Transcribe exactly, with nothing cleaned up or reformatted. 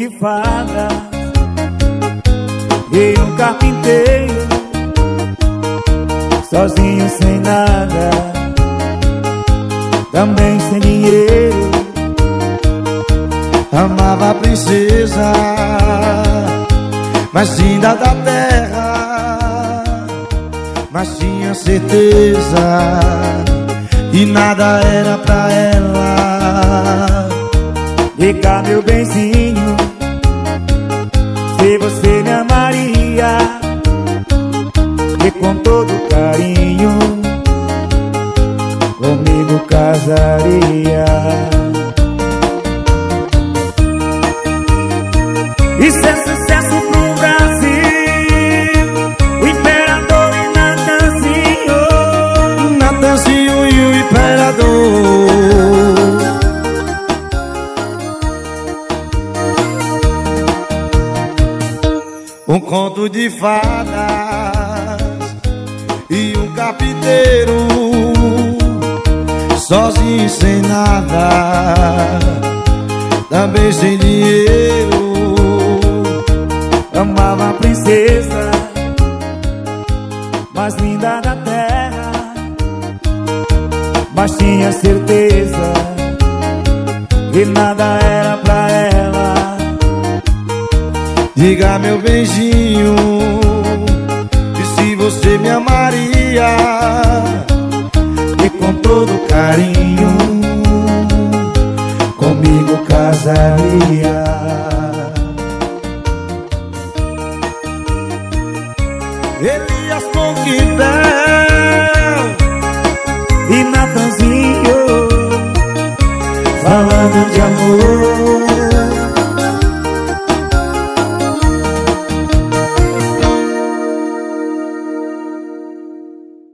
de fada e um carpinteiro, sozinho sem nada, também sem dinheiro. Amava a princesa mais linda da terra, mas tinha certeza que nada era pra ela. Diga, meu benzinho, se você me amaria e com todo carinho comigo casaria. Isso é sucesso pro Brasil, o Imperador e Natanzinho. Natanzinho e o Imperador. Um conto de fadas e um carpinteiro, sozinho sem nada, também sem dinheiro. Amava a princesa mais linda da terra, mas tinha certeza que nada era pra ela. Diga, meu beijinho, e se você me amaria e com todo carinho comigo casaria. Elias Conquibel e Natanzinho falando de amor.